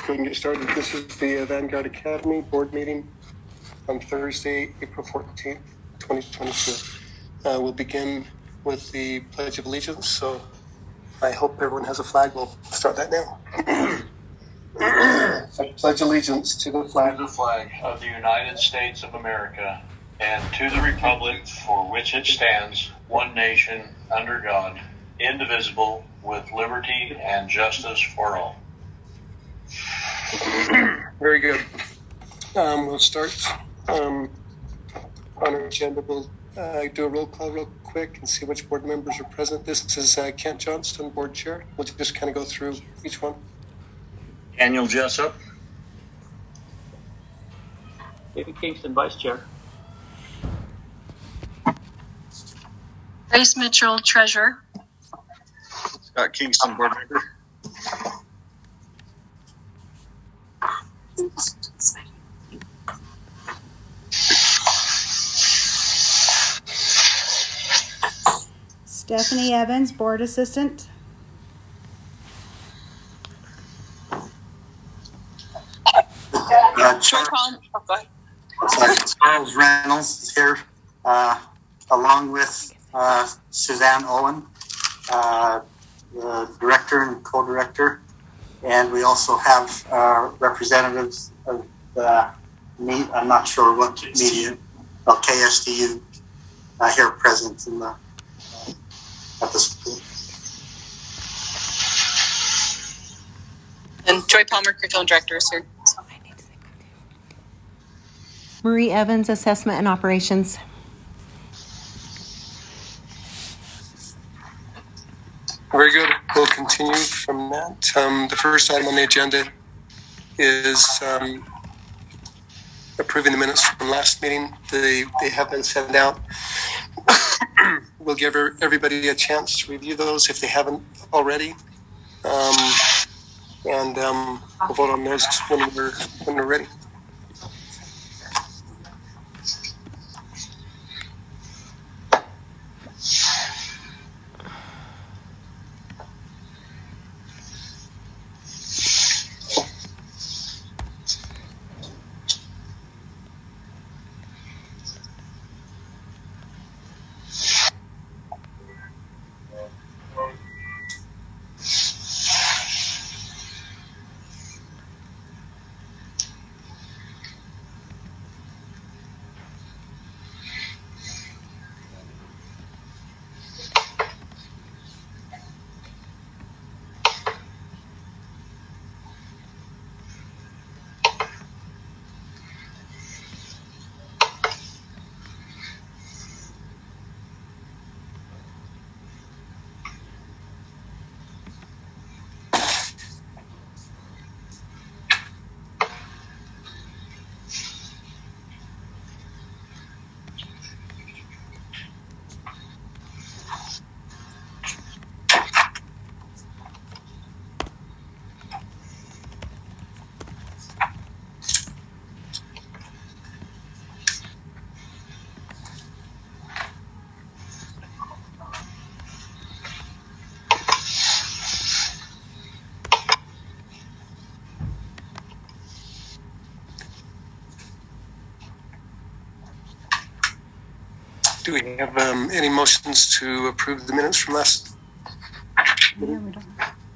we can get started. This is the Vanguard Academy board meeting on Thursday, April 14th, 2022. We'll begin with the Pledge of Allegiance. So I hope everyone has a flag. We'll start that now. I pledge allegiance to the flag of the United States of America and to the republic for which it stands, one nation, under God, indivisible, with liberty and justice for all. Very good. We'll start on our agenda. We'll do a roll call real quick and see which board members are present. This is Kent Johnston, board chair. We'll just kind of go through each one. Daniel Jessup. David Kingston, vice chair. Grace Mitchell, treasurer. Scott Kingston, board member. Stephanie Evans, board assistant. Charles Reynolds is here, along with Suzanne Owen, the director and co-director, and we also have representatives of the I'm not sure what media, KSDU, here present in the at the school. And Joy Palmer, curriculum director, is here. Marie Evans, assessment and operations. Very good. We'll continue from that. The first item on the agenda is approving the minutes from last meeting. They have been sent out. We'll give everybody a chance to review those if they haven't already. And we'll vote on those when we're ready. Do we have any motions to approve the minutes from last? Yeah, we don't.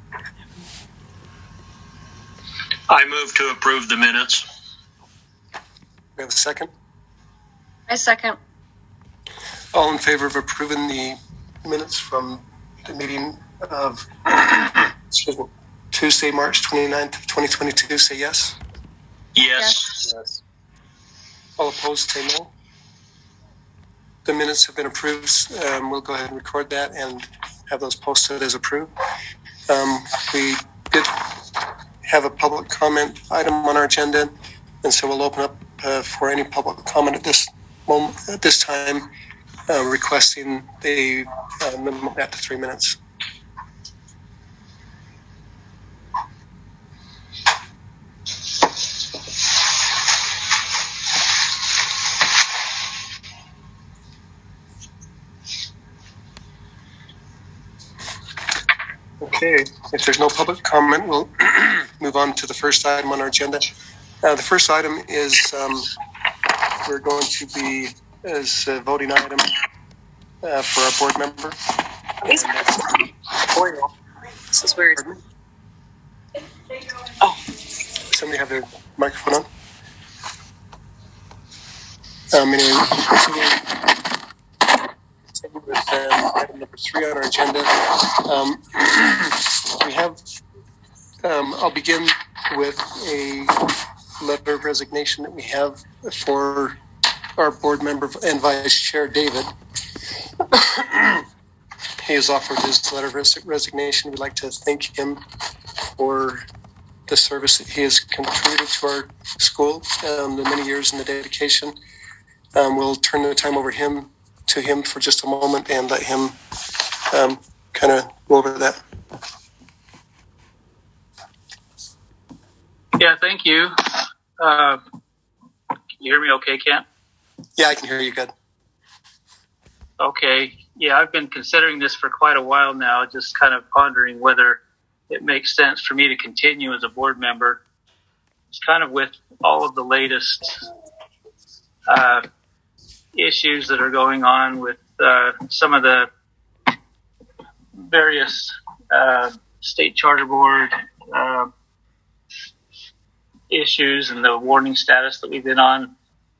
I move to approve the minutes. We have a second. I second. All in favor of approving the minutes from the meeting of Tuesday, March 29th, 2022, say yes. Yes. All opposed, say no. The minutes have been approved. We'll go ahead and record that and have those posted as approved. We did have a public comment item on our agenda, and so we'll open up for any public comment at this moment, at this time, requesting they limit that to 3 minutes. Okay, if there's no public comment, we'll move on to the first item on our agenda. The first item is we're going to be as a voting item for our board member. This is weird. Oh. Somebody have their microphone on? Anyway, continue with item number 3 on our agenda. We have, I'll begin with a letter of resignation that we have for our board member and vice chair, David. He has offered his letter of resignation. We'd like to thank him for the service that he has contributed to our school, the many years and the dedication. We'll turn the time over to him for just a moment and let him kind of go over that. Yeah, thank you. Can you hear me okay, Kent? Yeah, I can hear you good. Okay. Yeah, I've been considering this for quite a while now, just kind of pondering whether it makes sense for me to continue as a board member. It's kind of with all of the latest issues that are going on with some of the various state charter board issues and the warning status that we've been on.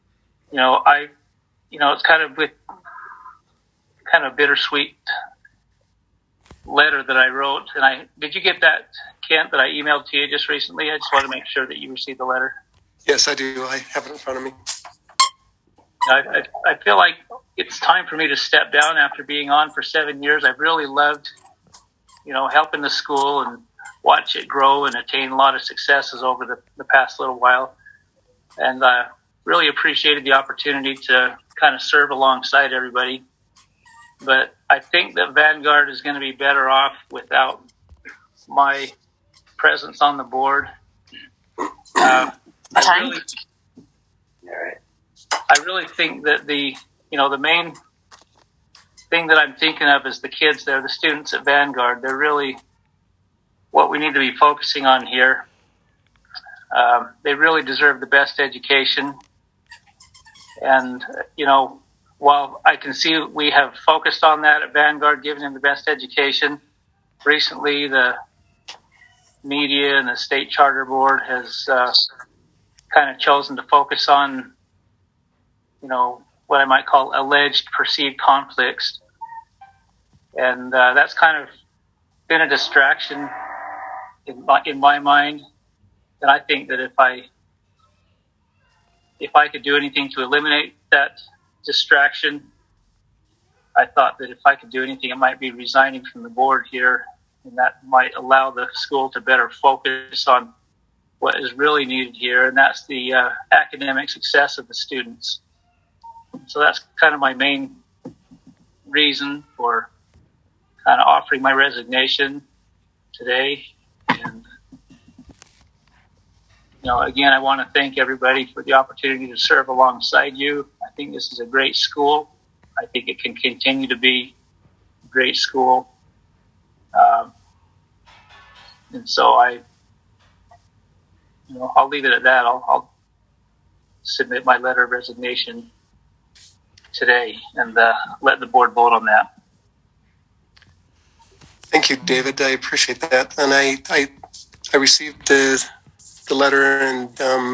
It's kind of with kind of bittersweet letter that I wrote. And did you get that, Kent, that I emailed to you just recently? I just want to make sure that you received the letter. Yes, I do. I have it in front of me. I feel like it's time for me to step down after being on for 7 years. I've really loved, helping the school and watch it grow and attain a lot of successes over the past little while. And really appreciated the opportunity to kind of serve alongside everybody. But I think that Vanguard is going to be better off without my presence on the board. I really think that the main thing that I'm thinking of is the kids there, the students at Vanguard. They're really what we need to be focusing on here. They really deserve the best education. And, while I can see we have focused on that at Vanguard, giving them the best education, recently the media and the state charter board has kind of chosen to focus on, what I might call alleged perceived conflicts. And that's kind of been a distraction in my mind. And I think that if I could do anything to eliminate that distraction, I thought that if I could do anything, it might be resigning from the board here, and that might allow the school to better focus on what is really needed here, and that's the academic success of the students. So that's kind of my main reason for kind of offering my resignation today. And again, I want to thank everybody for the opportunity to serve alongside you. I think this is a great school. I think it can continue to be a great school. And so I'll leave it at that. I'll submit my letter of resignation today and let the board vote on that. Thank you, David. I appreciate that. And I received the letter, and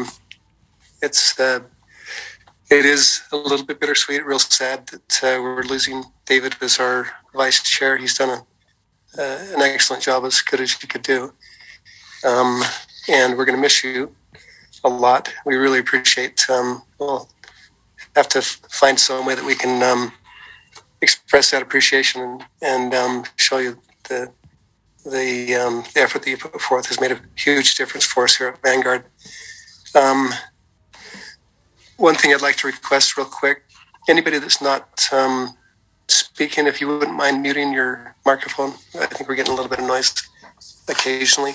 it is a little bit bittersweet, real sad that we're losing David as our vice chair. He's done an excellent job, as good as he could do. And we're going to miss you a lot. We really appreciate, we'll have to find some way that we can express that appreciation and show you the effort that you put forth has made a huge difference for us here at Vanguard. One thing I'd like to request real quick, anybody that's not speaking, if you wouldn't mind muting your microphone. I think we're getting a little bit of noise occasionally.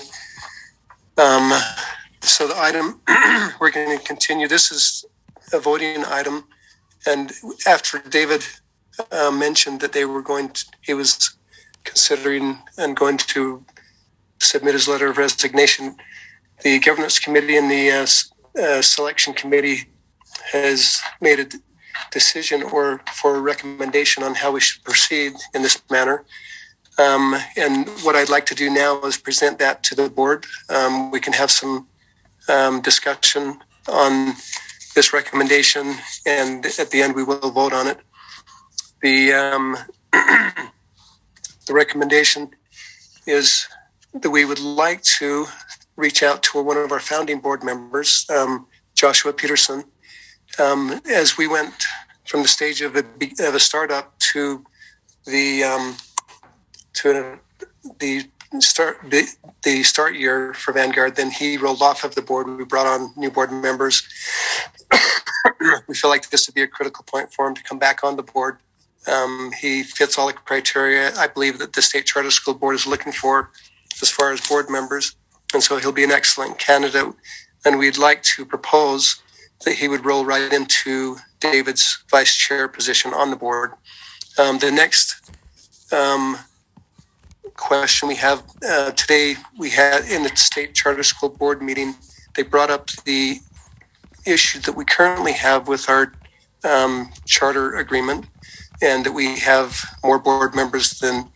So the item, we're going to continue. This is a voting item. And after David mentioned that he was considering and going to submit his letter of resignation, the governance committee and the selection committee has made a decision or for a recommendation on how we should proceed in this manner. And what I'd like to do now is present that to the board. We can have some discussion on this recommendation, and at the end we will vote on it. The recommendation is that we would like to reach out to one of our founding board members, Joshua Peterson. As we went from the stage of a startup to the start year for Vanguard, then he rolled off of the board. We brought on new board members. We feel like this would be a critical point for him to come back on the board. He fits all the criteria I believe that the State Charter School Board is looking for as far as board members. And so he'll be an excellent candidate. And we'd like to propose that he would roll right into David's vice chair position on the board. The next question we have today, we had in the State Charter School Board meeting, they brought up the issue that we currently have with our charter agreement, and that we have more board members than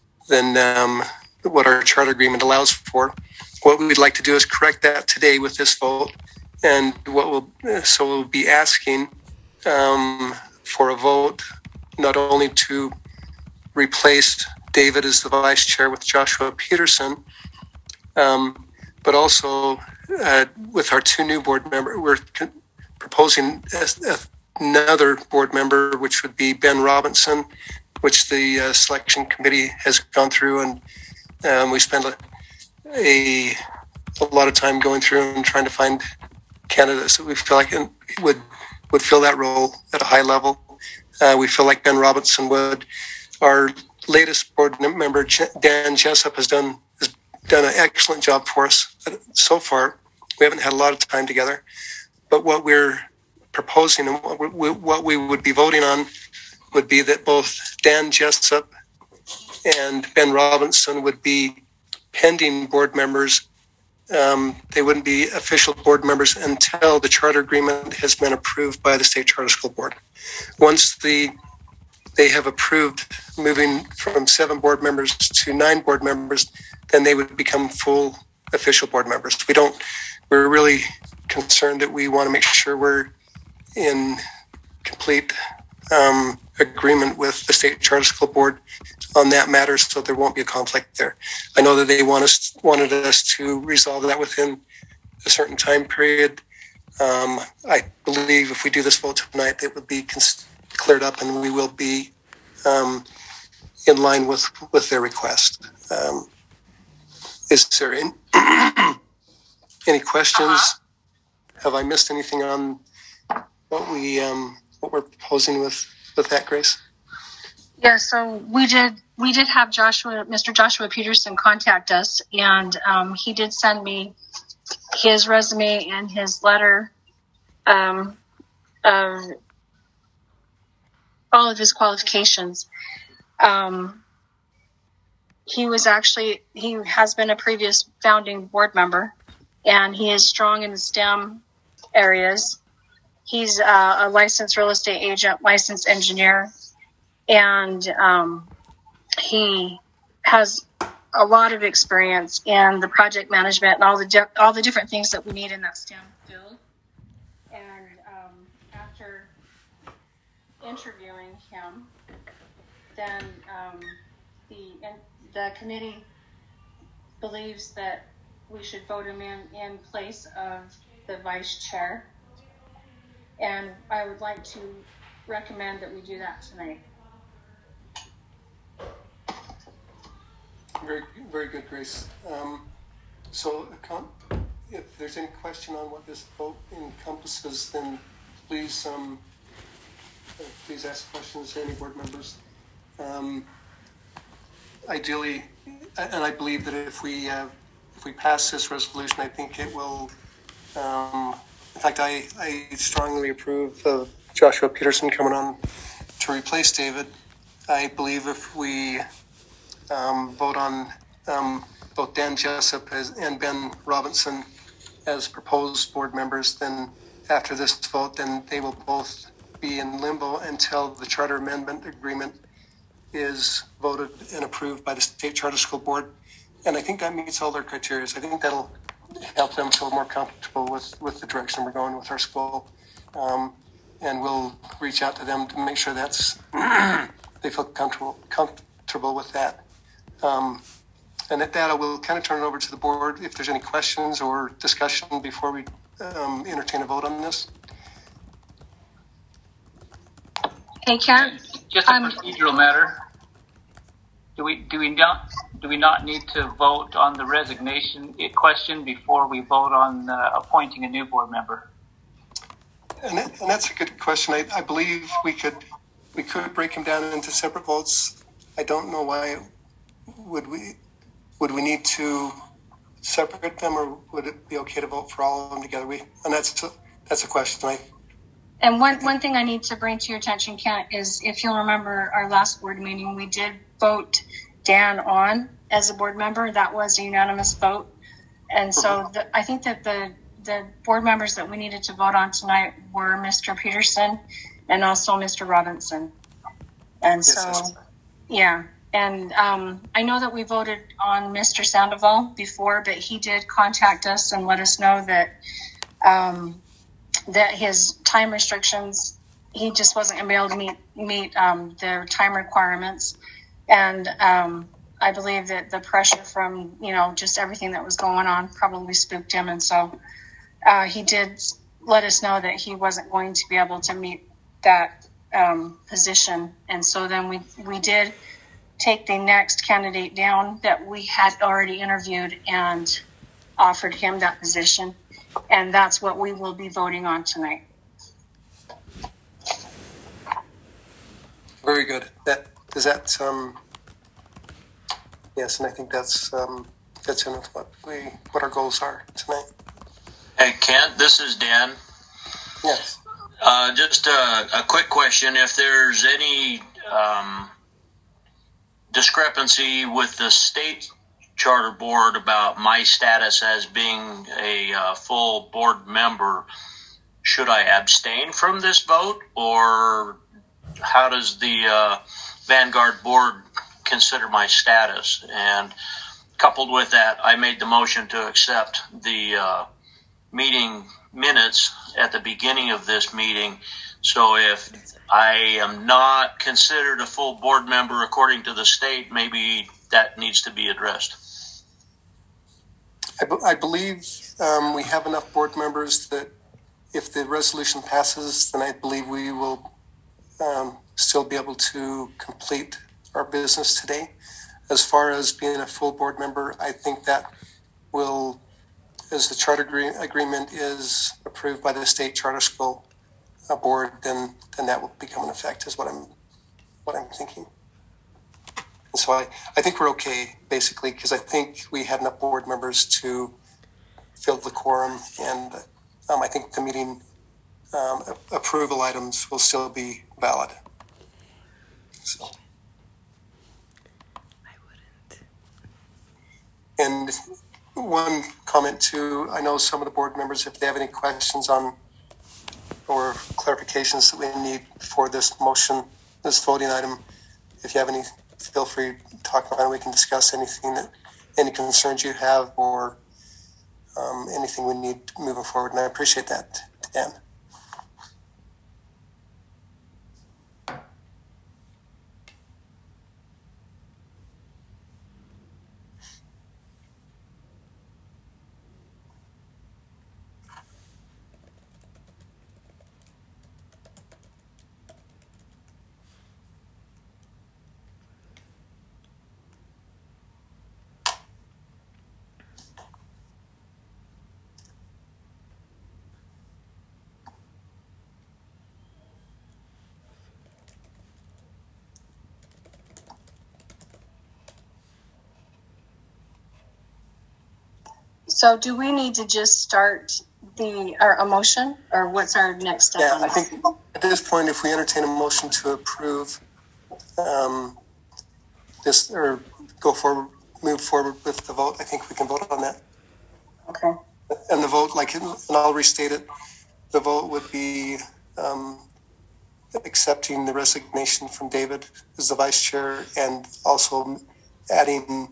what our charter agreement allows for. What we would like to do is correct that today with this vote, and we'll be asking for a vote not only to replace David as the vice chair with Joshua Peterson, but also with our two new board members. We're proposing another board member, which would be Ben Robinson, which the selection committee has gone through, and we spent a lot of time going through and trying to find candidates that we feel like would fill that role at a high level. We feel like Ben Robinson would. Our latest board member, Dan Jessup, has done an excellent job for us so far. We haven't had a lot of time together, but what we're proposing and what we would be voting on would be that both Dan Jessup and Ben Robinson would be pending board members. They wouldn't be official board members until the charter agreement has been approved by the State Charter School Board. Once they have approved moving from 7 board members to 9 board members, then they would become full official board members. We're really concerned that we want to make sure we're in complete agreement with the State Charter School Board on that matter, so there won't be a conflict there. I know that they wanted us to resolve that within a certain time period. I believe if we do this vote tonight, it would be cleared up, and we will be in line with their request. Is there any questions? Have I missed anything on what we're proposing with that, Grace? Yeah, so we did have Mr. Joshua Peterson contact us, and he did send me his resume and his letter of all of his qualifications. He has been a previous founding board member, and he is strong in the STEM areas. He's a licensed real estate agent, licensed engineer, and he has a lot of experience in the project management and all the different things that we need in that STEM field. And after interviewing him, then the committee believes that we should vote him in place of the vice chair. And I would like to recommend that we do that tonight. Very, very good, Grace. So if there's any question on what this vote encompasses, then please ask questions to any board members. Ideally, and I believe that if we pass this resolution, I think it will. In fact, I strongly approve of Joshua Peterson coming on to replace David. I believe if we vote on both Dan Jessup and Ben Robinson as proposed board members, then after this vote, then they will both be in limbo until the charter amendment agreement is voted and approved by the State Charter School Board. And I think that meets all their criteria. I think that'll help them feel more comfortable with the direction we're going with our school. And we'll reach out to them to make sure that's they feel comfortable with that. And at that, I will kind of turn it over to the board if there's any questions or discussion before we entertain a vote on this. Hey, Karen. Just a procedural matter. Do we not need to vote on the resignation question before we vote on appointing a new board member? And that's a good question. I believe we could break them down into separate votes. I don't know why would we need to separate them, or would it be okay to vote for all of them together? That's a question. And one thing I need to bring to your attention, Kent, is if you'll remember our last board meeting, we did vote Dan on as a board member. That was a unanimous vote. And so I think that the board members that we needed to vote on tonight were Mr. Peterson and also Mr. Robinson. And so, yeah. And I know that we voted on Mr. Sandoval before, but he did contact us and let us know that that his time restrictions, he just wasn't going to be able to meet the time requirements. And I believe that the pressure from, just everything that was going on probably spooked him. And so he did let us know that he wasn't going to be able to meet that position. And so then we did take the next candidate down that we had already interviewed and offered him that position. And that's what we will be voting on tonight. Very good. Yes, and I think that's fits in with what our goals are tonight. Hey, Kent, this is Dan. Yes. Just a quick question. If there's any discrepancy with the state charter board about my status as being a full board member, should I abstain from this vote, or how does the Vanguard board consider my status? And coupled with that, I made the motion to accept the meeting minutes at the beginning of this meeting. So if I am not considered a full board member according to the state, maybe that needs to be addressed. I believe we have enough board members that if the resolution passes, then I believe we will still be able to complete our business today. As far as being a full board member, I think that will, as the charter agreement is approved by the State Charter School Board, then that will become an effect, is what I'm thinking. And so I think we're okay, basically, because I think we had enough board members to fill the quorum, and I think the meeting approval items will still be valid. So. And one comment too, I know some of the board members, if they have any questions on or clarifications that we need for this motion, this voting item, if you have any, feel free to talk about it. We can discuss any concerns you have, or anything we need moving forward. And I appreciate that, Dan. So do we need to just start a motion, or what's our next step? Yeah, I think at this point, if we entertain a motion to approve this, or move forward with the vote, I think we can vote on that. Okay. And the vote, and I'll restate it, the vote would be accepting the resignation from David as the vice chair and also adding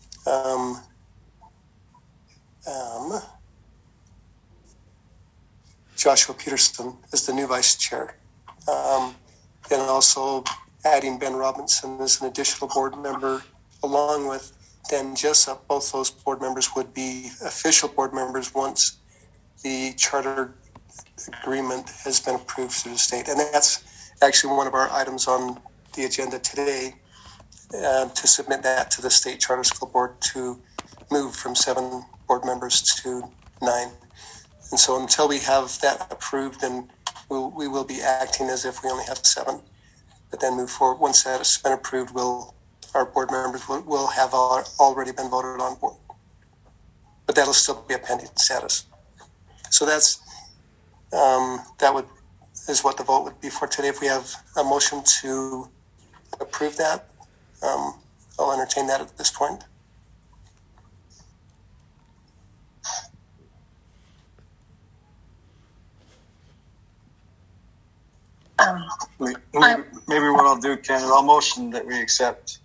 Joshua Peterson as the new vice chair. And also adding Ben Robinson as an additional board member, along with Dan Jessup. Both those board members would be official board members once the charter agreement has been approved through the state. And that's actually one of our items on the agenda today, to submit that to the state charter school board to move from 7 board members to 9. And so until we have that approved, then we will be acting as if we only have 7. But then move forward. Once that has been approved, our board members will have already been voted on board. But that'll still be a pending status. So that's is what the vote would be for today. If we have a motion to approve that, I'll entertain that at this point. Maybe what I'll do, Ken, I'll motion that we accept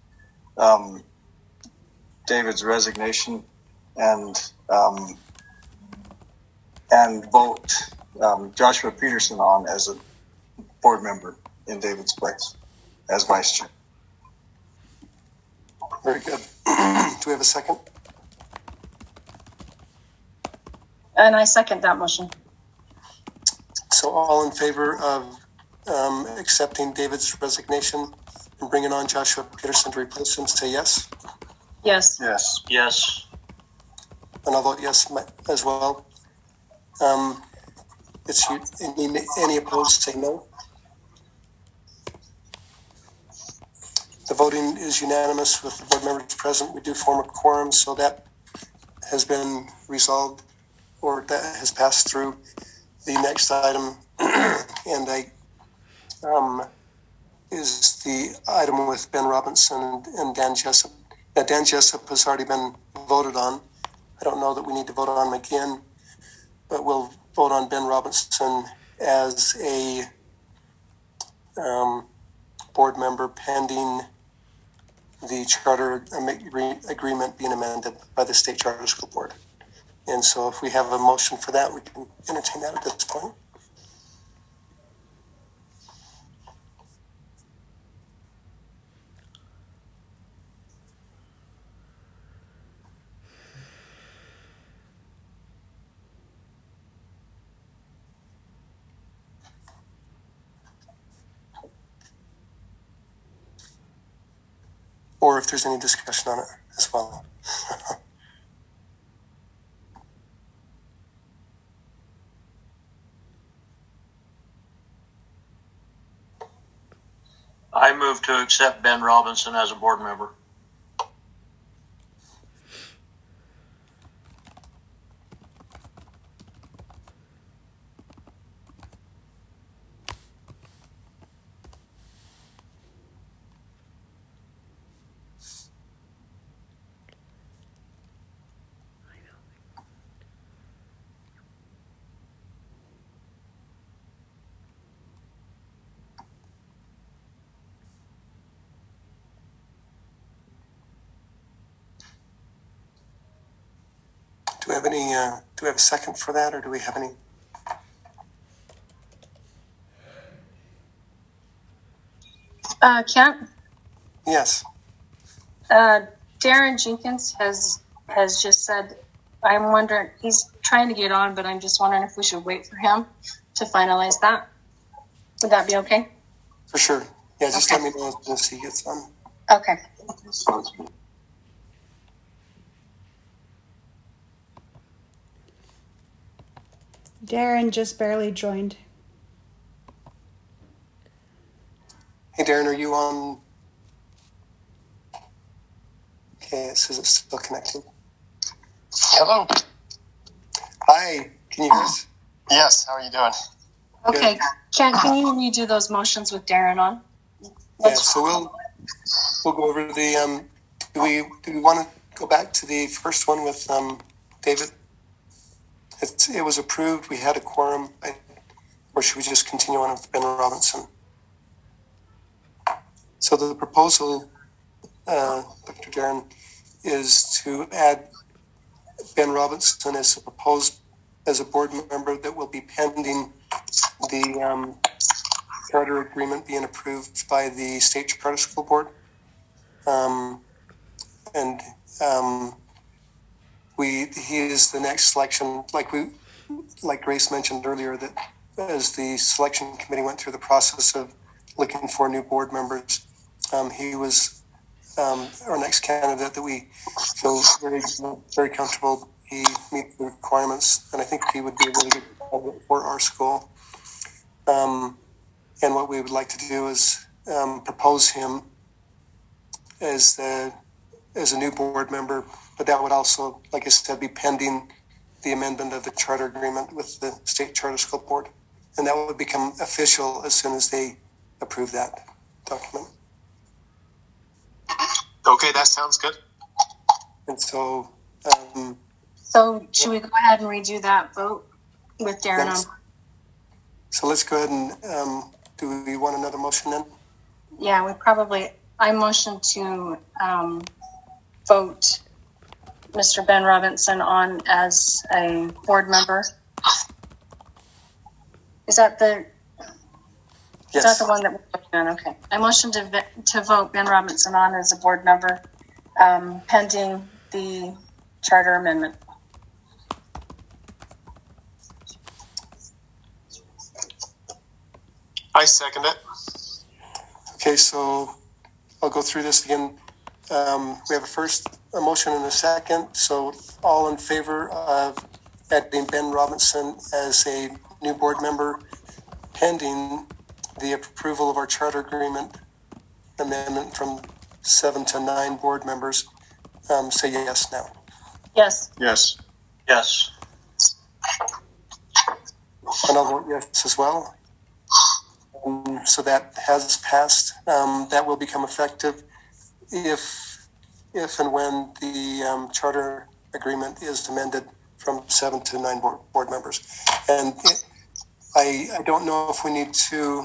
David's resignation and vote Joshua Peterson on as a board member in David's place as vice chair. Very good. Do we have a second? And I second that motion. So all in favor of accepting David's resignation and bringing on Joshua Peterson to replace him, say yes. Yes. Yes. Yes. And I'll vote yes as well. Any opposed, say no. The voting is unanimous with the board members present. We do form a quorum, so that has been resolved, or that has passed through. The next item, is the item with Ben Robinson and Dan Jessup. Now, Dan Jessup has already been voted on. I don't know that we need to vote on him again, but we'll vote on Ben Robinson as a board member pending the charter agreement being amended by the state charter school board. And so if we have a motion for that, we can entertain that at this point. Or if there's any discussion on it as well. I move to accept Ben Robinson as a board member. Do we have any? Do we have a second for that, or do we have any? Kent? Yes. Darren Jenkins has just said, I'm wondering, he's trying to get on, but I'm just wondering if we should wait for him to finalize that. Would that be okay? For sure. Yeah, just Okay. let me know as he gets on. Okay. Sounds good. Darren just barely joined. Hey, Darren, are you on? Okay, it says it's still connecting. Hello. Hi, can you hear us? Yes. How are you doing? Okay. Kent, can you redo those motions with Darren on? Yeah, so we'll go over the. Do we want to go back to the first one with David? it was approved. We had a quorum. Or should we just continue on with Ben Robinson? So the proposal, Dr. Darren, is to add Ben Robinson as a board member that will be pending the charter agreement being approved by the State Charter School Board. He is the next selection, like Grace mentioned earlier, that as the selection committee went through the process of looking for new board members, he was our next candidate that we feel very, very comfortable. He meets the requirements, and I think he would be a really good candidate for our school. And what we would like to do is propose him as a new board member, but that would also, like I said, be pending the amendment of the charter agreement with the State Charter School Board. And that would become official as soon as they approve that document. Okay, that sounds good. And so... so should we go ahead and redo that vote with Darren on? So let's go ahead and do we want another motion then? Yeah, I motion to vote Mr. Ben Robinson on as a board member. Is that the one that we're voting on? Okay. I motion to vote Ben Robinson on as a board member pending the charter amendment. I second it. Okay, so I'll go through this again. We have a motion and a second. So all in favor of adding Ben Robinson as a new board member pending the approval of our charter agreement amendment from 7 to 9 board members, say yes now. Yes. Yes. Yes. And I'll vote yes as well. So that has passed. That will become effective if and when the charter agreement is amended from 7 to 9 board members. And I don't know if we need to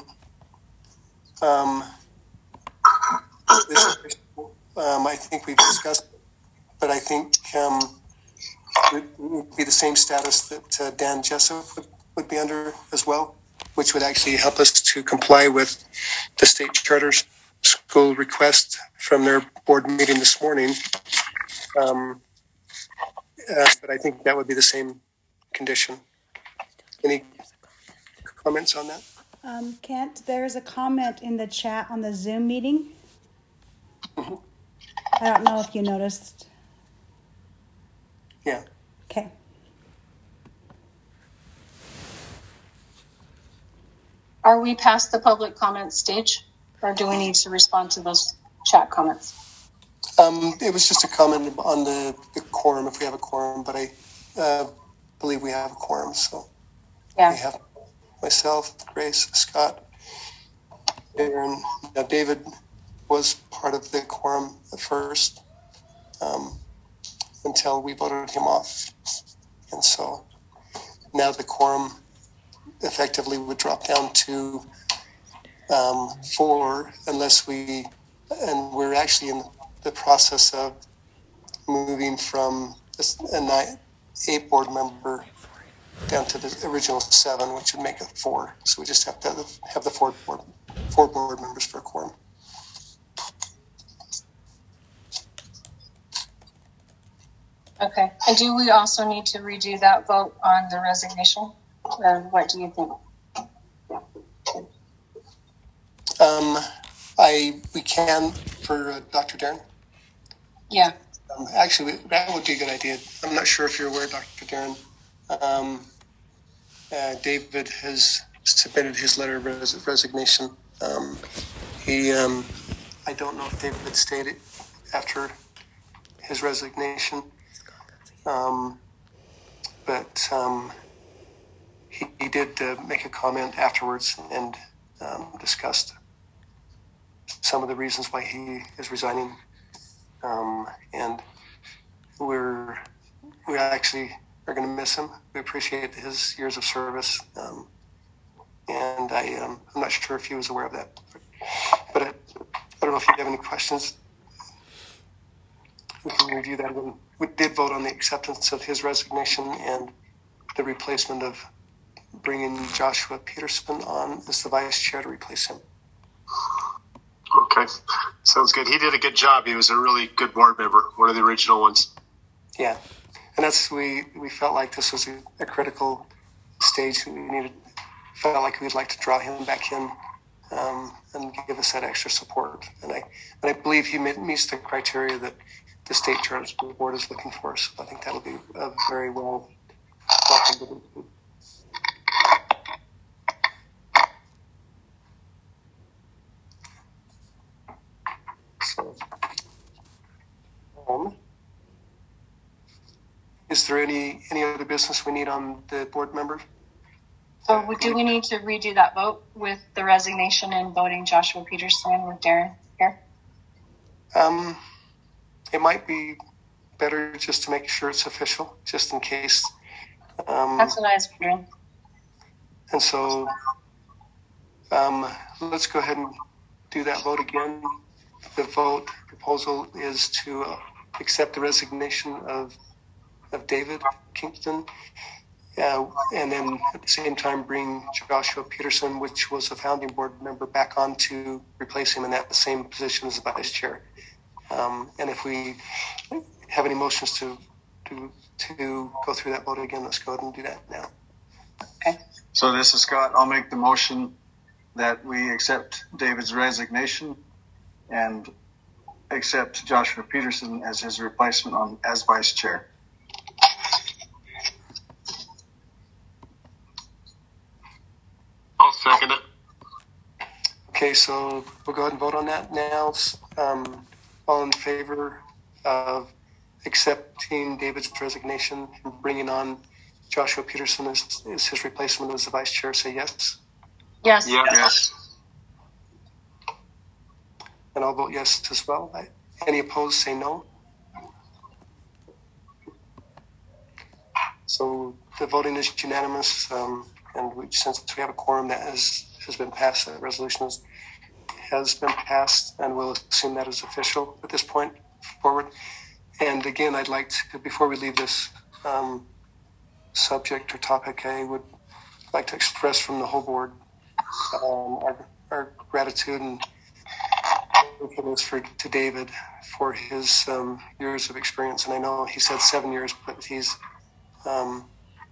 I think we've discussed it, but I think it would be the same status that Dan Jessup would be under as well, which would actually help us to comply with the State Charter School request from their board meeting this morning. But I think that would be the same condition. Any comments on that? Kent, there's a comment in the chat on the Zoom meeting. Mm-hmm. I don't know if you noticed. Yeah. Okay. Are we past the public comment stage, or do we need to respond to those chat comments? It was just a comment on the quorum, if we have a quorum, but I believe we have a quorum. So yeah. We have myself, Grace, Scott, Aaron. Now, David was part of the quorum at first until we voted him off. And so now the quorum effectively would drop down to 4 unless we're actually in the process of moving from an 8 board member down to the original 7, which would make it 4. So we just have to have the 4 board members for a quorum. Okay. And do we also need to redo that vote on the resignation? What do you think? We can for Dr. Darren. Yeah. Actually, that would be a good idea. I'm not sure if you're aware, Dr. Darren. David has submitted his letter of resignation. I don't know if David stayed after his resignation, but he did make a comment afterwards and discussed some of the reasons why he is resigning. And we're actually are going to miss him. We appreciate his years of service. And I'm not sure if he was aware of that. But I don't know if you have any questions. We can review that again. We did vote on the acceptance of his resignation and the replacement of bringing Joshua Peterson on as the vice chair to replace him. Okay, sounds good. He did a good job. He was a really good board member, one of the original ones. Yeah, and we felt like this was a critical stage. Felt like we'd like to draw him back in and give us that extra support. And I believe he meets the criteria that the State Charter School Board is looking for. So I think that'll be a very well welcomed. So, is there any other business we need on the board members? So do we need to redo that vote with the resignation and voting Joshua Peterson with Darren here? It might be better just to make sure it's official, just in case. That's what I was wondering. And so let's go ahead and do that vote again. The vote proposal is to accept the resignation of David Kingston, and then at the same time bring Joshua Peterson, which was a founding board member, back on to replace him in that same position as the vice chair. And if we have any motions to go through that vote again, let's go ahead and do that now. Okay. So this is Scott. I'll make the motion that we accept David's resignation and accept Joshua Peterson as his replacement as vice chair. I'll second it. Okay, so we'll go ahead and vote on that now. All in favor of accepting David's resignation and bringing on Joshua Peterson as his replacement as the vice chair, say yes. Yes. Yes. And I'll vote yes as well. Any opposed, say no. So the voting is unanimous, and since we have a quorum that has been passed, that resolution has been passed, and we'll assume that is official at this point forward. And again, I'd like to, before we leave this subject or topic, I would like to express from the whole board our gratitude and thankfulness to David for his years of experience. And I know he said 7 years, but he's been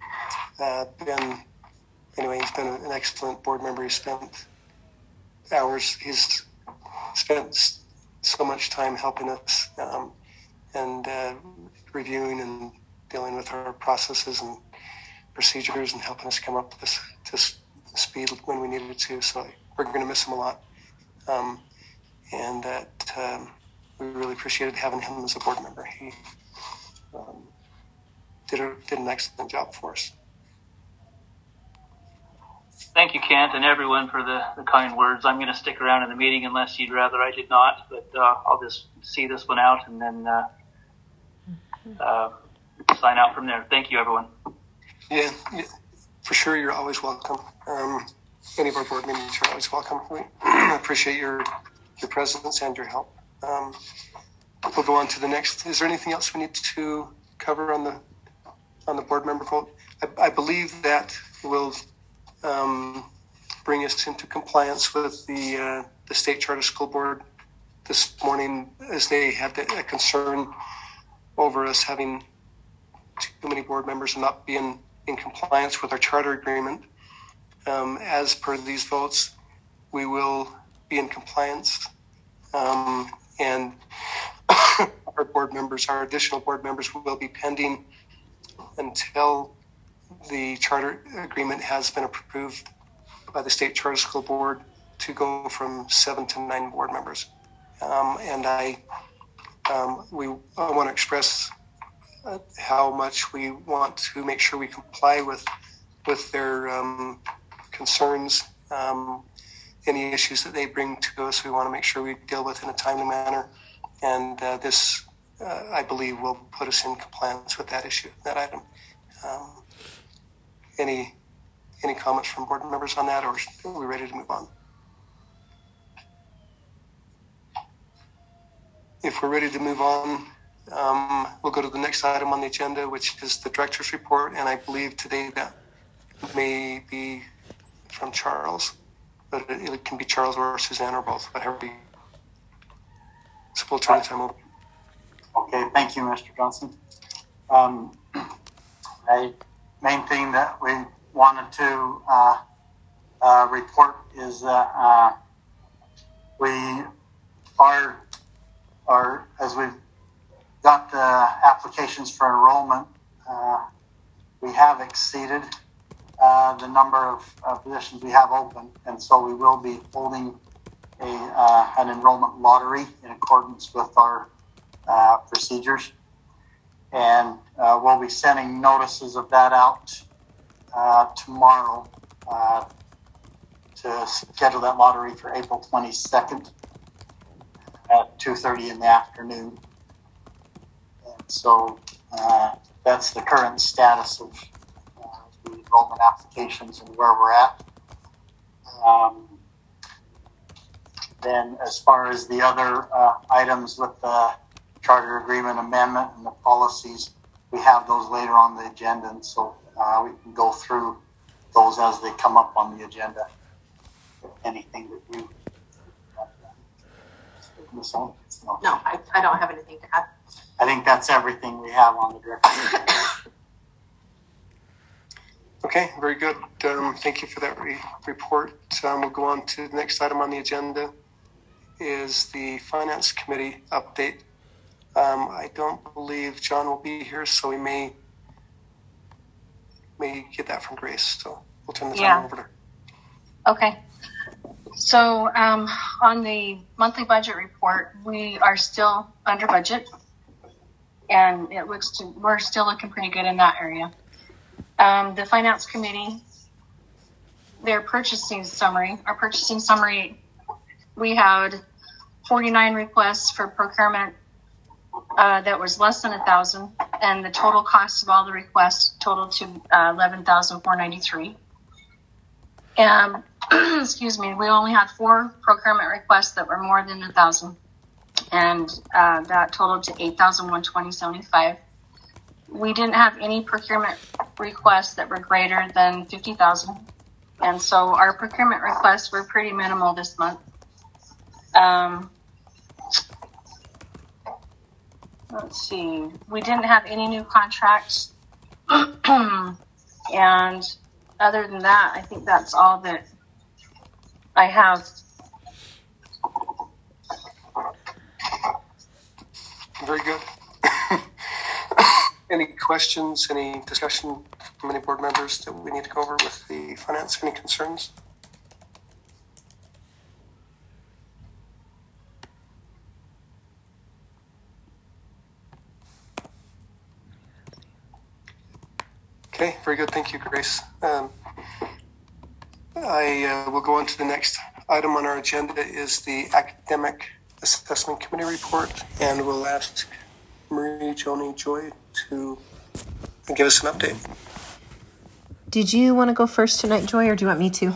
an excellent board member. He's spent hours. He's spent so much time helping us and reviewing and dealing with our processes and procedures and helping us come up to speed when we needed to. So we're going to miss him a lot. And that we really appreciated having him as a board member. He did an excellent job for us. Thank you, Kent, and everyone for the kind words. I'm going to stick around in the meeting unless you'd rather I did not, but I'll just see this one out and then sign out from there. Thank you, everyone. Yeah, for sure. You're always welcome. Any of our board meetings are always welcome. We appreciate your presence and your help. We'll go on to the next. Is there anything else we need to cover on the board member vote? I believe that will bring us into compliance with the State Charter School Board this morning, as they had a concern over us having too many board members and not being in compliance with our charter agreement. As per these votes, we will be in compliance, and our additional board members will be pending until the charter agreement has been approved by the State Charter School Board to go from 7 to 9 board members. And I want to express how much we want to make sure we comply with their concerns. Any issues that they bring to us, we want to make sure we deal with in a timely manner. And this, I believe, will put us in compliance with that issue, that item. Any comments from board members on that, or are we ready to move on? If we're ready to move on, we'll go to the next item on the agenda, which is the director's report. And I believe today that may be from Charles, but it can be Charles or Suzanne or both, whatever. So we'll turn the time over. Okay, thank you, Mr. Johnson. The main thing that we wanted to report is that we are as we've got the applications for enrollment, we have exceeded the number of positions we have open, and so we will be holding an enrollment lottery in accordance with our procedures, and we'll be sending notices of that out tomorrow to schedule that lottery for April 22nd at 2:30 in the afternoon. And so that's the current status of the enrollment applications and where we're at. Then as far as the other items with the charter agreement amendment and the policies, we have those later on the agenda, and so we can go through those as they come up on the agenda. Anything that you No, I don't have anything to add. I think that's everything we have on the director. Okay, very good. Thank you for that report. We'll go on to the next item on the agenda is the Finance Committee update. I don't believe John will be here, so we may get that from Grace. So we'll turn the time over to her. Okay. So on the monthly budget report, we are still under budget, and we're still looking pretty good in that area. The Finance Committee, our purchasing summary, we had 49 requests for procurement that was less than $1,000, and the total cost of all the requests totaled to $11,493. And excuse me, we only had 4 procurement requests that were more than $1,000, and that totaled to $8,120.75. We didn't have any procurement requests that were greater than $50,000, and so our procurement requests were pretty minimal this month. Let's see. We didn't have any new contracts, and other than that, I think that's all that I have. Very good. Any questions, any discussion from any board members that we need to go over with the finance? Any concerns? Okay, very good. Thank you, Grace. I will go on to the next item on our agenda is the Academic Assessment Committee report, and we'll ask Marie Joni Joy to give us an update. Did you want to go first tonight, Joy, or do you want me to?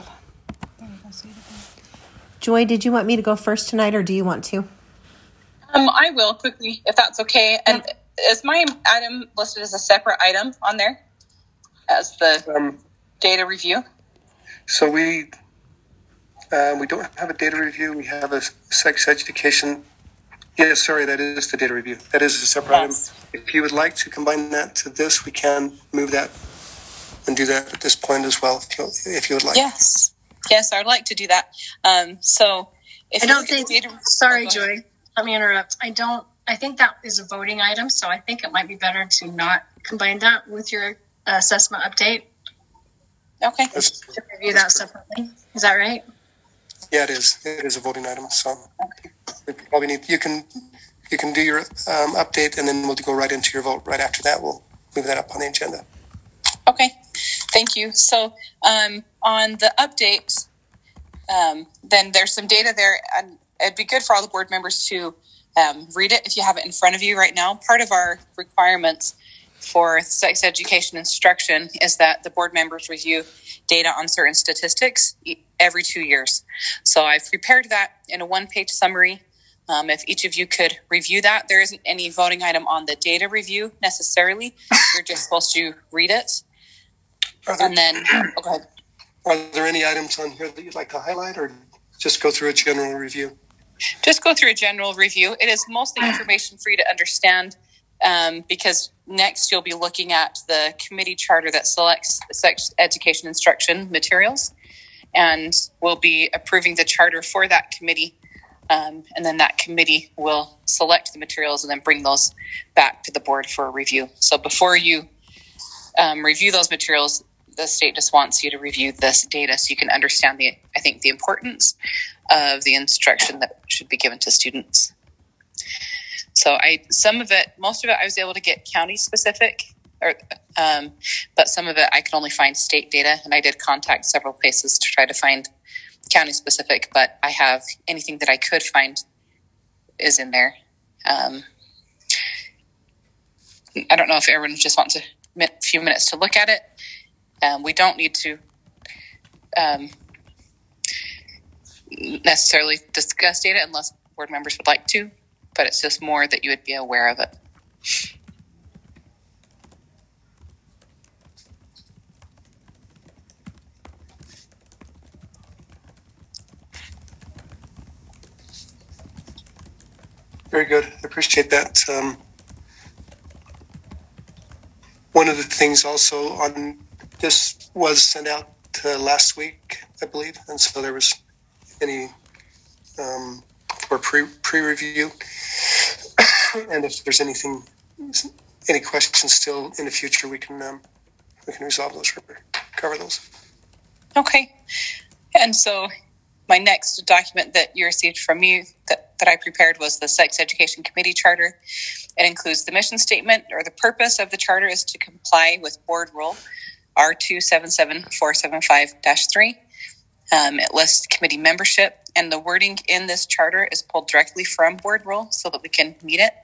Joy, did you want me to go first tonight, or do you want to? I will quickly, if that's okay. And is my item listed as a separate item on there as the data review? So we don't have a data review. We have a sex education. Yes, sorry, that is the data review. That is a separate item. If you would like to combine that to this, we can move that and do that at this point as well, if you would like. Yes, I'd like to do that. So if I don't think. Sorry, Joy. Let me interrupt. I think that is a voting item, so I think it might be better to not combine that with your assessment update. Okay. To review that separately. Is that right? Yeah, it is. It is a voting item. So we probably need you can do your update, and then we'll go right into your vote right after that. We'll move that up on the agenda. Okay. Thank you. So on the update, then there's some data there, and it'd be good for all the board members to read it if you have it in front of you right now. Part of our requirements for sex education instruction is that the board members review data on certain statistics every 2 years. So I've prepared that in a one-page summary. If each of you could review that, there isn't any voting item on the data review necessarily. You're just supposed to read it. And then, go ahead. Are there any items on here that you'd like to highlight, or just go through a general review? Just go through a general review. It is mostly information for you to understand, because next you'll be looking at the committee charter that selects sex education instruction materials, and we'll be approving the charter for that committee. And then that committee will select the materials and then bring those back to the board for a review. So before you review those materials, the state just wants you to review this data so you can understand the importance of the instruction that should be given to students. So most of it I was able to get county specific, but some of it I could only find state data, and I did contact several places to try to find county specific, but I have anything that I could find is in there. I don't know if everyone just wants a few minutes to look at it. We don't need to necessarily discuss data unless board members would like to, but it's just more that you would be aware of it. Very good. I appreciate that. One of the things also on this was sent out last week, I believe, and so there was any for pre-review. And if there's any questions still in the future, we can resolve those or cover those. Okay. And so my next document that you received from me that I prepared was the Sex Education Committee Charter. It includes the mission statement, or the purpose of the charter is to comply with Board Rule R277475-3. It lists committee membership, and the wording in this charter is pulled directly from Board Rule so that we can meet it.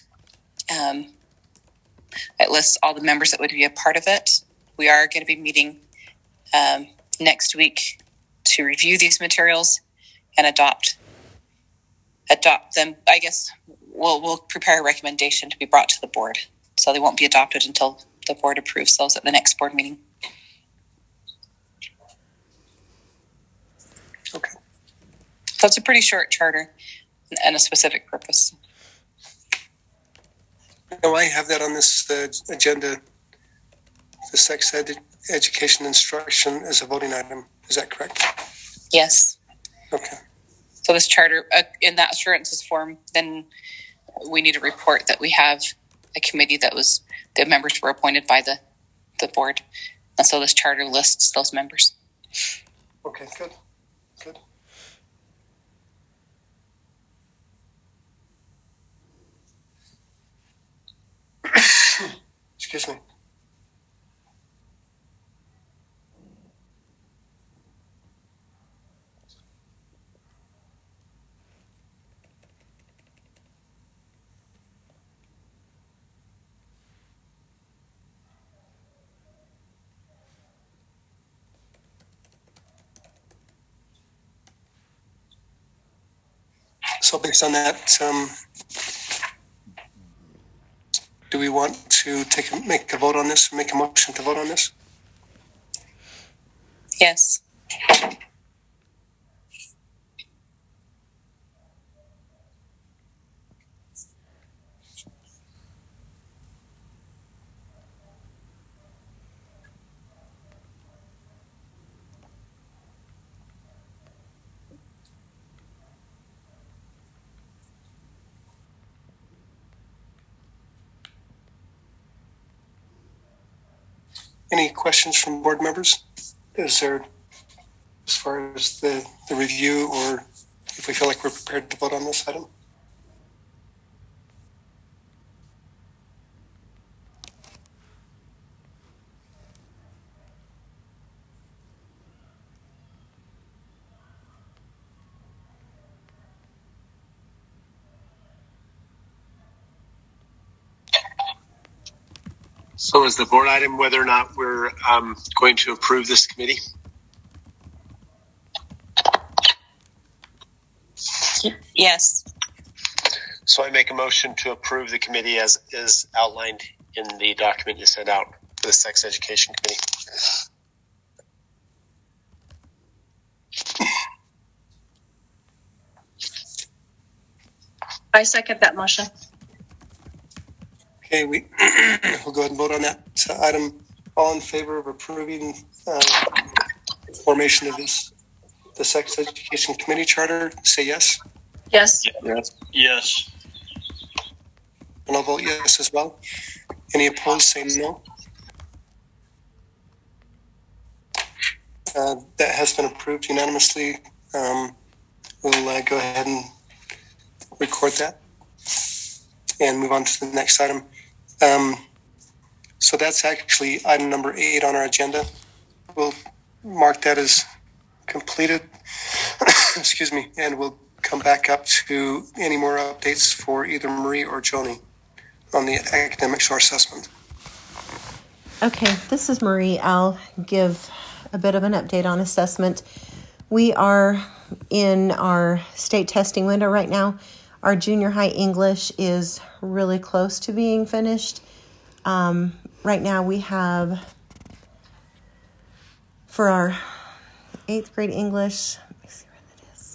It lists all the members that would be a part of it. We are going to be meeting next week to review these materials and adopt them. I guess we'll prepare a recommendation to be brought to the board, so they won't be adopted until the board approves those at the next board meeting. Okay. So it's a pretty short charter and a specific purpose. No, I have that on this agenda. The sex education instruction as a voting item. Is that correct? Yes. Okay. So this charter, in that assurances form, then we need a report that we have a committee the members were appointed by the board. And so this charter lists those members. Okay, good. Good. Excuse me. So based on that, do we want to make a vote on this, make a motion to vote on this? Yes. Any questions from board members? Is there, as far as the review, or if we feel like we're prepared to vote on this item? So is the board item whether or not we're going to approve this committee? Yes. So I make a motion to approve the committee as is outlined in the document you sent out for the Sex Education Committee. I second that motion. Okay, we'll go ahead and vote on that item. All in favor of approving formation of the Sex Education Committee charter, say yes. Yes. Yes. And I'll vote yes as well. Any opposed, say no. That has been approved unanimously. We'll go ahead and record that and move on to the next item. So that's actually item number 8 on our agenda. We'll mark that as completed. Excuse me, and we'll come back up to any more updates for either Marie or Joni on the academic SOAR assessment. Okay, this is Marie. I'll give a bit of an update on assessment. We are in our state testing window right now. Our junior high English is really close to being finished. Right now we have, for our 8th grade English, let me see where that is.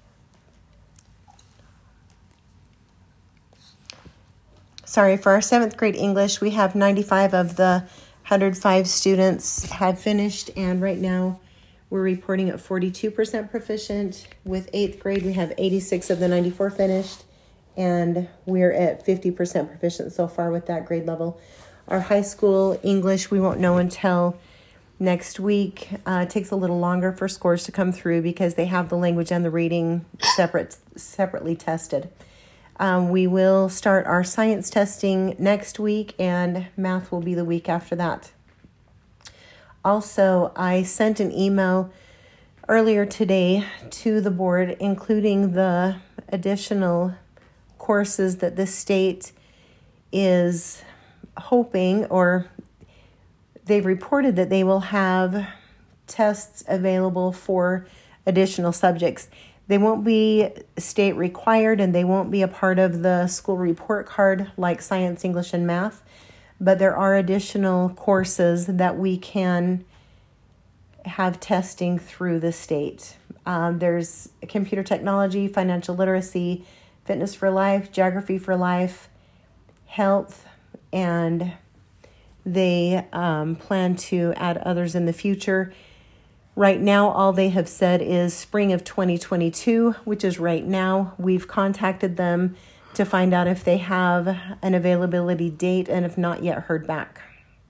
Sorry, for our 7th grade English, we have 95 of the 105 students have finished, and right now we're reporting at 42% proficient. With 8th grade, we have 86 of the 94 finished, and we're at 50% proficient so far with that grade level. Our high school English, we won't know until next week. It takes a little longer for scores to come through because they have the language and the reading separately tested. We will start our science testing next week, and math will be the week after that. Also, I sent an email earlier today to the board, including the additional courses that the state is hoping, or they've reported that they will have tests available for additional subjects. They won't be state required, and they won't be a part of the school report card like science, English, and math. But there are additional courses that we can have testing through the state. There's computer technology, financial literacy, fitness for life, geography for life, health, and they plan to add others in the future. Right now, all they have said is spring of 2022, which is right now. We've contacted them to find out if they have an availability date and have not yet heard back.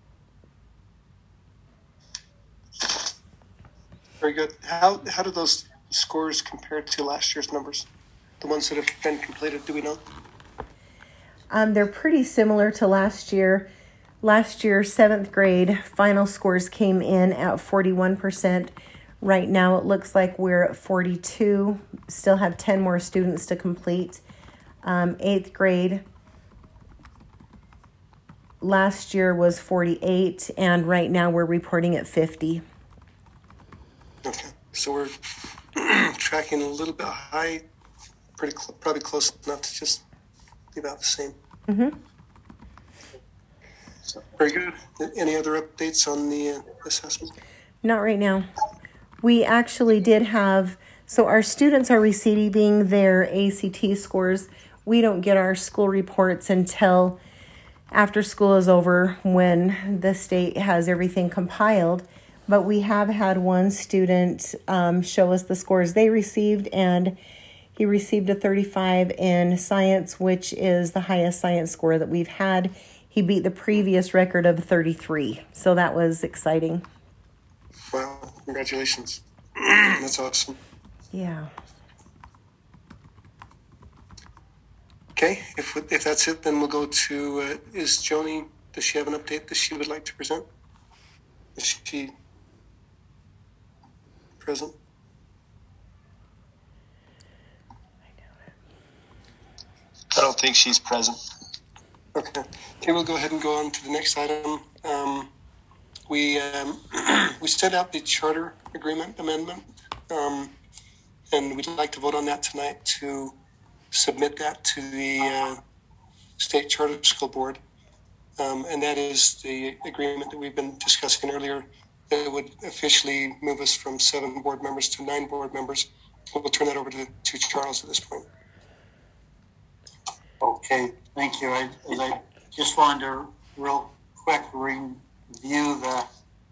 Very good. How do those scores compare to last year's numbers? The ones that have been completed, do we know? They're pretty similar to last year. Last year, 7th grade final scores came in at 41%. Right now, it looks like we're at 42. Still have 10 more students to complete. 8th grade last year was 48, and right now we're reporting at 50. Okay, so we're tracking a little bit high, probably close enough to just be about the same. Mm-hmm. Very good. Any other updates on the assessment? Not right now. We actually did have, so our students are receiving their ACT scores. We don't get our school reports until after school is over, when the state has everything compiled. But we have had one student show us the scores they received, and he received a 35 in science, which is the highest science score that we've had. He beat the previous record of 33, so that was exciting. Wow, congratulations. That's awesome. Yeah. Okay, if that's it, then we'll go to, is Joni, does she have an update that she would like to present? Is she present? I don't think she's present. Okay. Okay, we'll go ahead and go on to the next item. We sent out the charter agreement amendment, and we'd like to vote on that tonight to submit that to the State Charter School Board. And that is the agreement that we've been discussing earlier that would officially move us from 7 board members to 9 board members. We'll turn that over to Charles at this point. Okay, thank you. I just wanted to real quick review the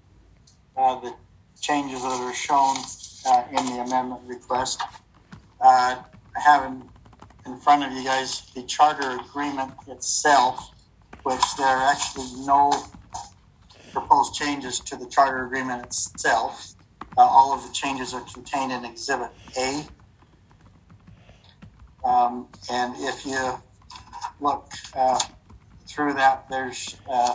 changes that are shown in the amendment request. I have in front of you guys the charter agreement itself, which there are actually no proposed changes to the charter agreement itself. All of the changes are contained in Exhibit A. And if you look through that, there's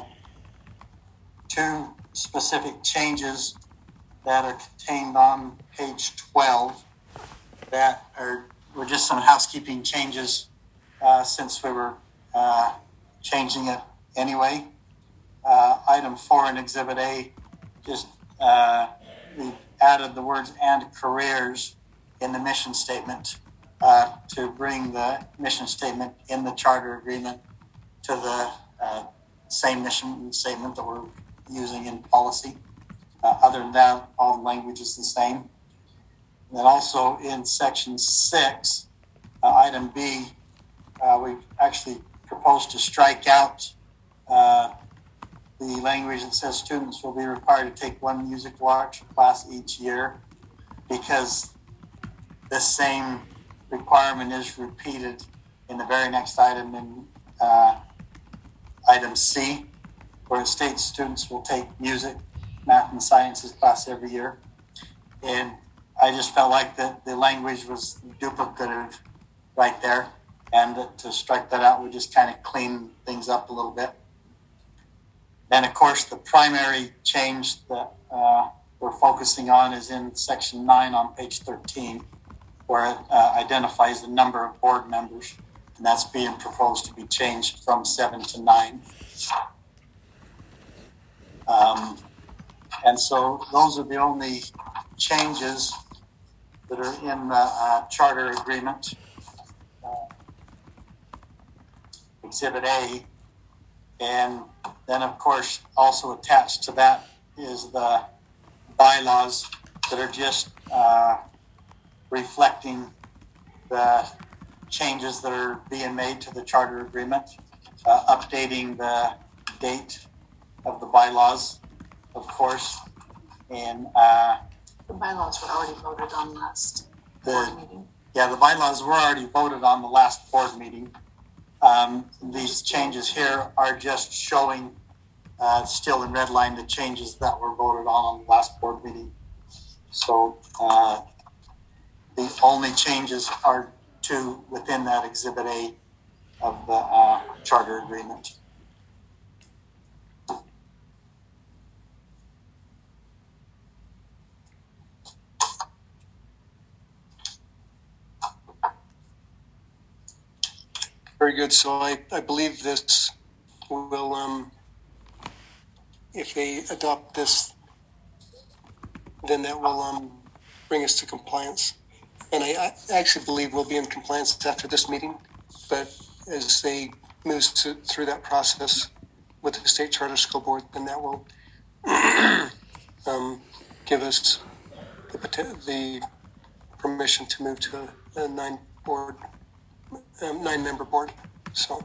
2 specific changes that are contained on page 12 that were just some housekeeping changes since we were changing it anyway. Item 4 in Exhibit A, just we added the words "and careers" in the mission statement to bring the mission statement in the charter agreement to the same mission statement that we're using in policy. Other than that, all the language is the same. And then also in section 6, item B, we've actually proposed to strike out the language that says students will be required to take 1 musical arts class each year, because this same requirement is repeated in the very next item in item C, where it states students will take music, math, and sciences class every year. And I just felt like the language was duplicative right there, and to strike that out would just kind of clean things up a little bit. Then, of course, the primary change that we're focusing on is in section 9 on page 13, where it identifies the number of board members, and that's being proposed to be changed from 7 to 9. And so those are the only changes that are in the charter agreement. Exhibit A. And then, of course, also attached to that is the bylaws that are just reflecting the changes that are being made to the charter agreement, updating the date of the bylaws, of course. And the bylaws were already voted on last board meeting. Yeah, the bylaws were already voted on the last board meeting. These changes here are just showing, still in red line, the changes that were voted on the last board meeting. So the only changes are to within that Exhibit A of the charter agreement. Very good. So I believe this will, if they adopt this, then that will bring us to compliance. And I actually believe we'll be in compliance after this meeting. But as they move through that process with the State Charter School Board, then that will give us the permission to move to a 9-member board. So,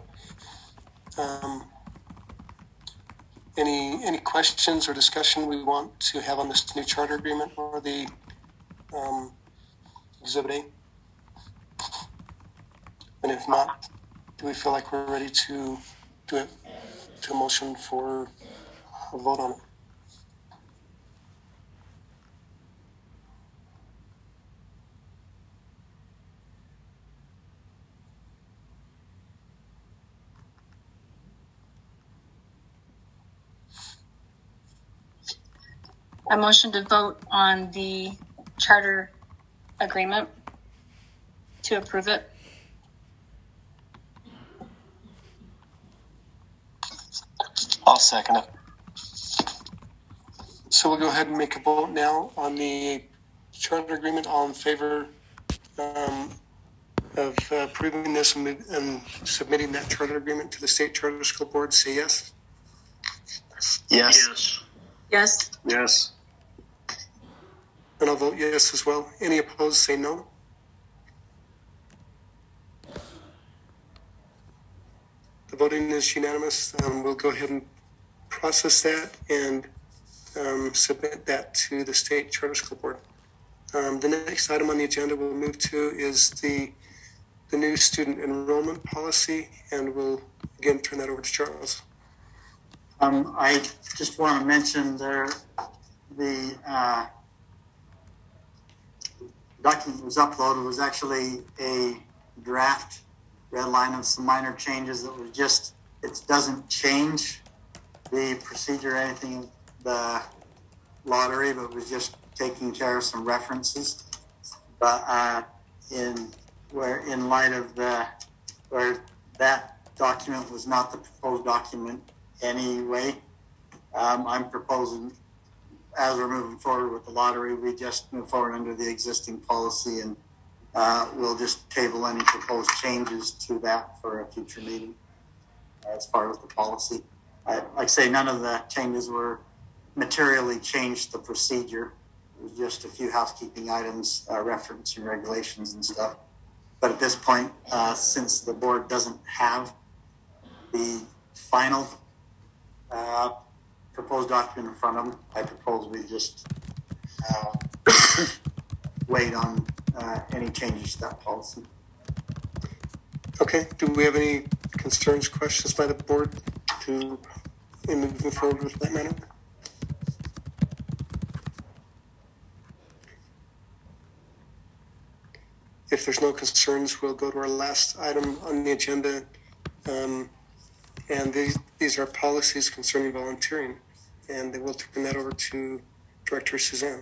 any questions or discussion we want to have on this new charter agreement or the Exhibit A? And if not, do we feel like we're ready to do it to a motion for a vote on it? A motion to vote on the charter agreement to approve it. I'll second it. So we'll go ahead and make a vote now on the charter agreement. All in favor of approving this and submitting that charter agreement to the State Charter School Board, say yes. Yes. Yes. Yes. And I'll vote yes as well. Any opposed, say no. The voting is unanimous. We'll go ahead and process that and submit that to the State Charter School Board. The next item on the agenda we'll move to is the new student enrollment policy, and we'll again turn that over to Charles. I just want to mention the document was uploaded was actually a draft red line of some minor changes that was just, it doesn't change the procedure or anything, the lottery, but was just taking care of some references. But in light of where that document was not the proposed document anyway, I'm proposing, as we're moving forward with the lottery, we just move forward under the existing policy, and we'll just table any proposed changes to that for a future meeting as part of the policy. Like I say, none of the changes were materially changed the procedure. It was just a few housekeeping items, referencing regulations and stuff. But at this point, since the board doesn't have the final proposed document in front of them, I propose we just wait on any changes to that policy. Okay. Do we have any concerns, questions by the board in moving forward with that matter? If there's no concerns, we'll go to our last item on the agenda. And these are policies concerning volunteering. And we'll turn that over to Director Suzanne.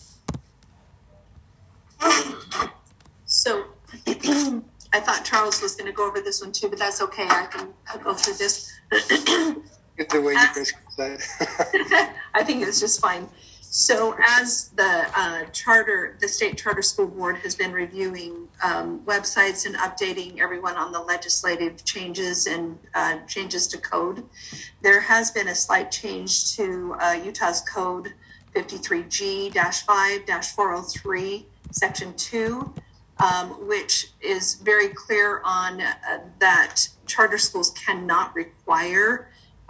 So I thought Charles was going to go over this one too, but that's okay. I'll go through this. Either way you guys decide. I think it's just fine. So as the State Charter School Board has been reviewing websites and updating everyone on the legislative changes and changes to code, there has been a slight change to Utah's Code 53G-5-403, Section 2, which is very clear on that charter schools cannot require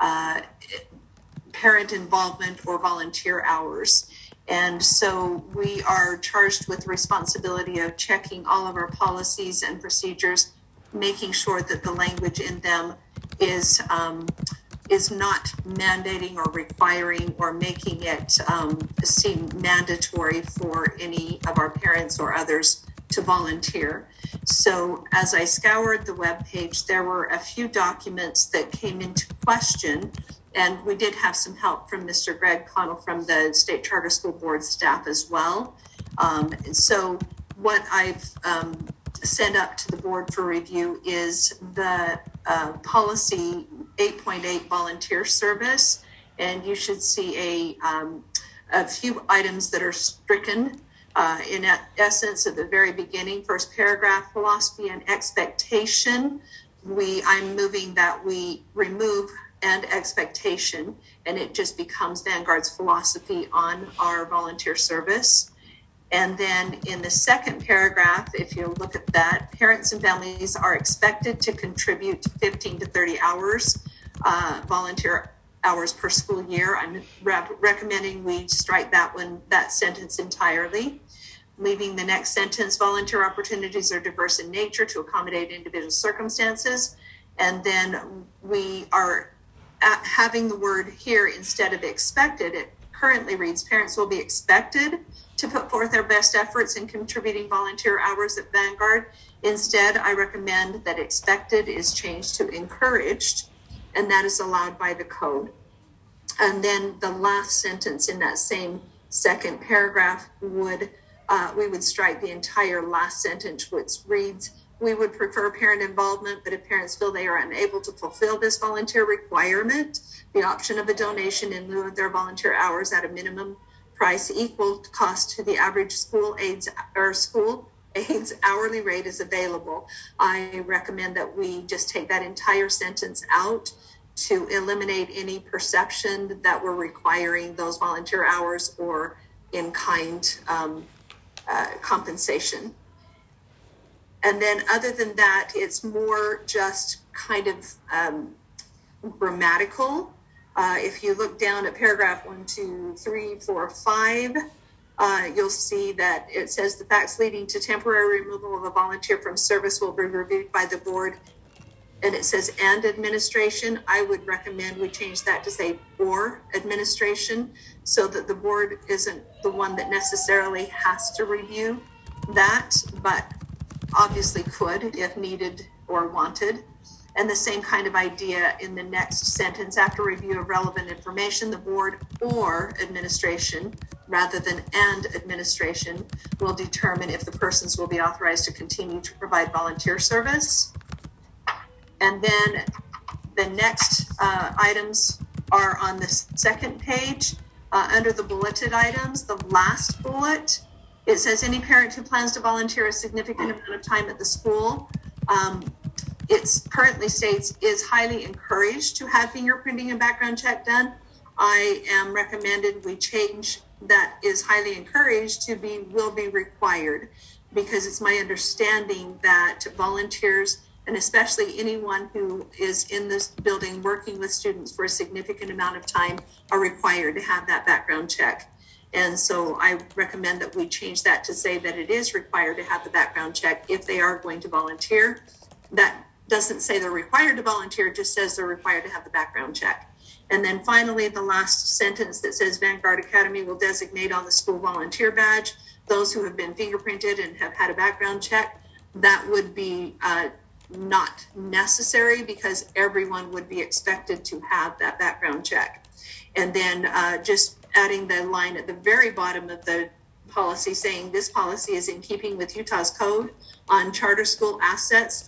parent involvement or volunteer hours. And so we are charged with the responsibility of checking all of our policies and procedures, making sure that the language in them is not mandating or requiring or making it seem mandatory for any of our parents or others to volunteer. So as I scoured the webpage, there were a few documents that came into question. And we did have some help from Mr. Greg Connell from the State Charter School Board staff as well. So what I've sent up to the board for review is the policy 8.8 volunteer service. And you should see a few items that are stricken. In essence, at the very beginning, first paragraph, philosophy and expectation. I'm moving that we remove and expectation, and it just becomes Vanguard's philosophy on our volunteer service. And then in the second paragraph, if you look at that, parents and families are expected to contribute 15 to 30 hours, volunteer hours per school year. I'm recommending we strike that sentence entirely. Leaving the next sentence, volunteer opportunities are diverse in nature to accommodate individual circumstances. And then we are having the word here instead of expected. It currently reads, parents will be expected to put forth their best efforts in contributing volunteer hours at Vanguard. Instead, I recommend that expected is changed to encouraged, and that is allowed by the code. And then the last sentence in that same second paragraph we would strike the entire last sentence, which reads, we would prefer parent involvement, but if parents feel they are unable to fulfill this volunteer requirement, the option of a donation in lieu of their volunteer hours at a minimum price equal cost to the average school aides hourly rate is available. I recommend that we just take that entire sentence out to eliminate any perception that we're requiring those volunteer hours or in-kind compensation. And then other than that, it's more just kind of grammatical. If you look down at paragraph 1, 2, 3, 4, 5, you'll see that it says the facts leading to temporary removal of a volunteer from service will be reviewed by the board. And it says and administration. I would recommend we change that to say or administration, so that the board isn't the one that necessarily has to review that, but obviously could if needed or wanted. And the same kind of idea in the next sentence: after review of relevant information, the board or administration, rather than and administration, will determine if the persons will be authorized to continue to provide volunteer service. And then the next items are on the second page. Under the bulleted items, the last bullet, it says any parent who plans to volunteer a significant amount of time at the school, it currently states is highly encouraged to have fingerprinting and background check done. I am recommended we change that is highly encouraged to be will be required, because it's my understanding that volunteers, and especially anyone who is in this building working with students for a significant amount of time, are required to have that background check. And so I recommend that we change that to say that it is required to have the background check if they are going to volunteer. That doesn't say they're required to volunteer, it just says they're required to have the background check. And then finally, the last sentence that says Vanguard Academy will designate on the school volunteer badge those who have been fingerprinted and have had a background check. That would be not necessary, because everyone would be expected to have that background check. And then just adding the line at the very bottom of the policy saying this policy is in keeping with Utah's code on charter school assets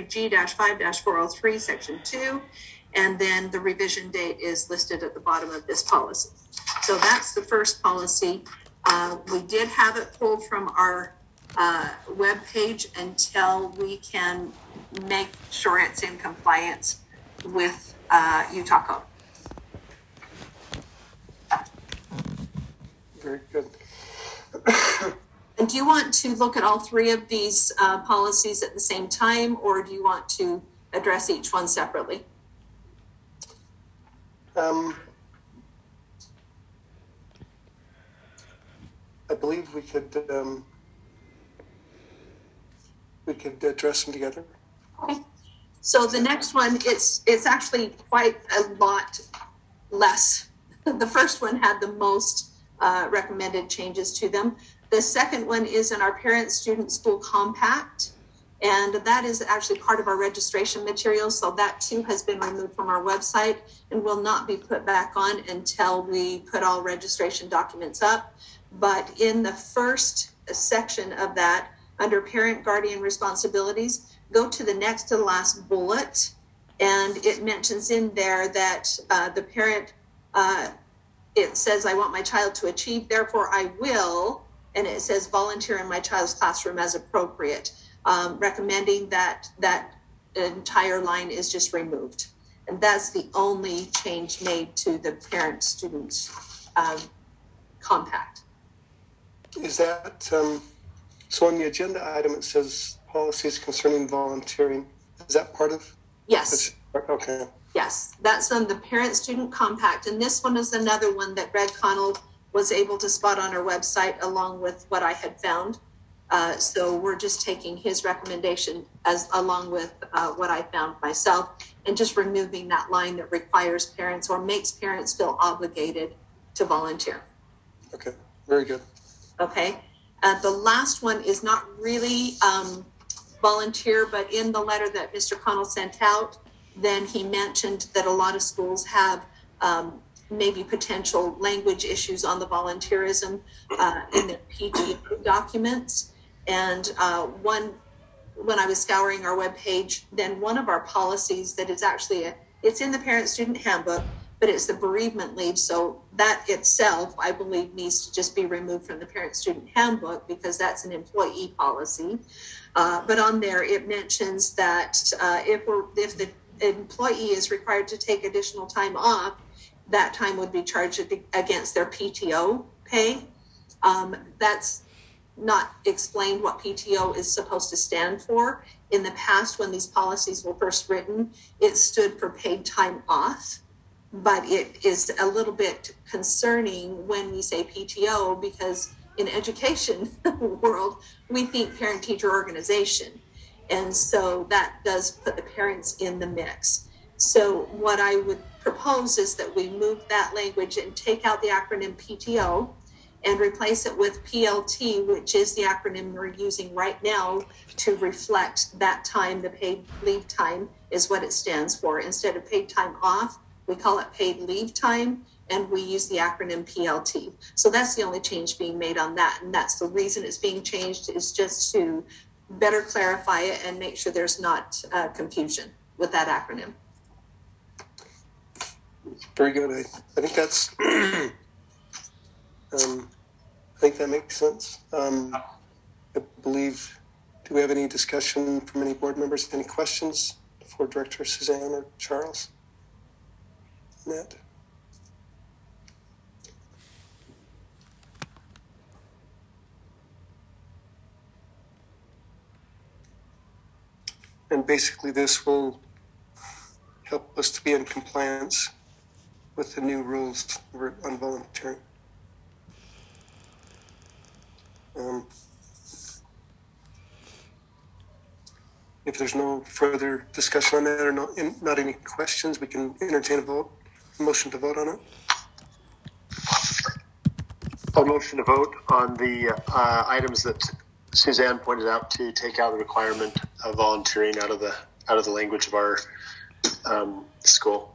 53G-5-403 section 2, and then the revision date is listed at the bottom of this policy. So that's the first policy. We did have it pulled from our web page until we can make sure it's in compliance with Utah code. Very good. And do you want to look at all three of these policies at the same time, or do you want to address each one separately? I believe we could address them together. Okay. So the next one, it's actually quite a lot less. The first one had the most recommended changes to them. The second one is in our parent-student school compact, and that is actually part of our registration materials. So that too has been removed from our website and will not be put back on until we put all registration documents up. But in the first section of that, under parent guardian responsibilities, go to the next to the last bullet, and it mentions in there that the parent, it says, I want my child to achieve, therefore I will, and it says volunteer in my child's classroom as appropriate, recommending that that entire line is just removed. And that's the only change made to the parent-student compact. Is that, so on the agenda item, it says policies concerning volunteering. Is that part of? Yes. Okay. Yes, that's on the parent-student compact. And this one is another one that Greg Connell was able to spot on our website along with what I had found. So we're just taking his recommendation as along with what I found myself, and just removing that line that requires parents or makes parents feel obligated to volunteer. Okay, very good. Okay. The last one is not really volunteer, but in the letter that Mr. Connell sent out, then he mentioned that a lot of schools have maybe potential language issues on the volunteerism in the PTA documents. And one when I was scouring our webpage, then one of our policies that is actually it's in the parent-student handbook, but it's the bereavement leave. So that itself, I believe, needs to just be removed from the parent-student handbook because that's an employee policy. But on there, it mentions that if the employee is required to take additional time off, that time would be charged against their PTO pay. That's not explained what PTO is supposed to stand for. In the past, when these policies were first written, it stood for paid time off, but it is a little bit concerning when we say PTO because in education world, we think parent-teacher organization. And so that does put the parents in the mix. So what I would propose is that we move that language and take out the acronym PTO and replace it with PLT, which is the acronym we're using right now to reflect that time. The paid leave time is what it stands for. Instead of paid time off, we call it paid leave time, and we use the acronym PLT. So that's the only change being made on that, and that's the reason it's being changed, is just to better clarify it and make sure there's not confusion with that acronym. Very good. I think that's I think that makes sense. I believe, do we have any discussion from any board members? Any questions for Director Suzanne or Charles? Ned? And basically this will help us to be in compliance with the new rules on volunteering. If there's no further discussion on that or not any questions, we can entertain a motion to vote on it. A motion to vote on the items that Suzanne pointed out to take out the requirement of volunteering out of the language of our school.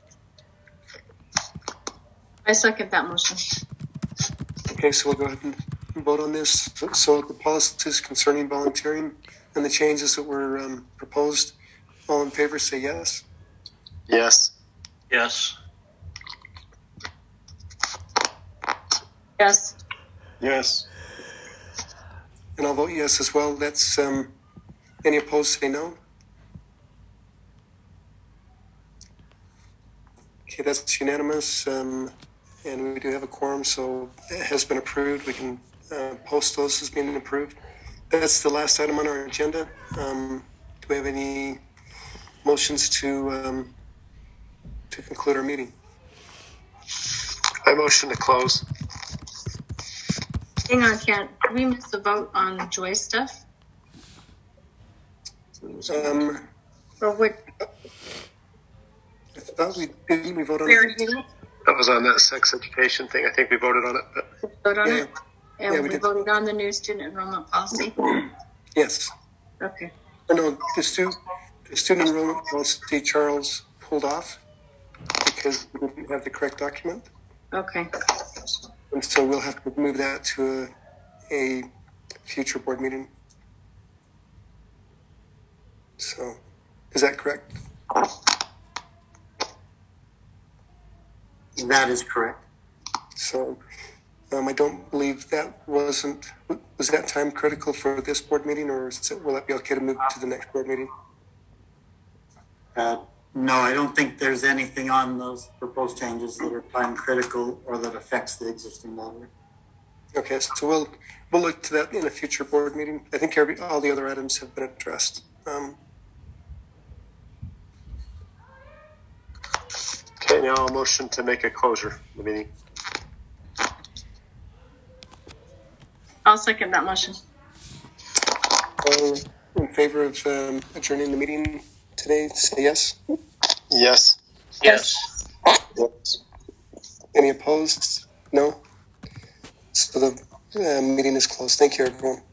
I second that motion. Okay, so we'll go ahead and vote on this. So the policies concerning volunteering and the changes that were proposed, all in favor say yes. Yes. Yes. Yes. Yes. And I'll vote yes as well. That's any opposed say no. Okay, that's unanimous. And we do have a quorum, so it has been approved. We can post those as being approved. That's the last item on our agenda. Do we have any motions to conclude our meeting? I motion to close. Hang on, Kent. Did we miss the vote on Joy's stuff? Or what? I thought we didn't. We voted on it. That was on that sex education thing. I think we voted on it. But... Vote on it? And we voted on the new student enrollment policy? Yes. Okay. No, the student enrollment policy, Charles pulled off because we didn't have the correct document. Okay. And so we'll have to move that to a future board meeting. So, is that correct? That is correct. So, I don't believe that was that time critical for this board meeting, or will that be okay to move to the next board meeting? No, I don't think there's anything on those proposed changes that are time critical or that affects the existing model. Okay, so we'll look to that in a future board meeting. I think all the other items have been addressed. Okay, now I'll motion to make a closure of the meeting. I'll second that motion. All in favor of adjourning the meeting today, say yes. Yes. Yes. Yes. Any opposed? No. So the meeting is closed. Thank you, everyone.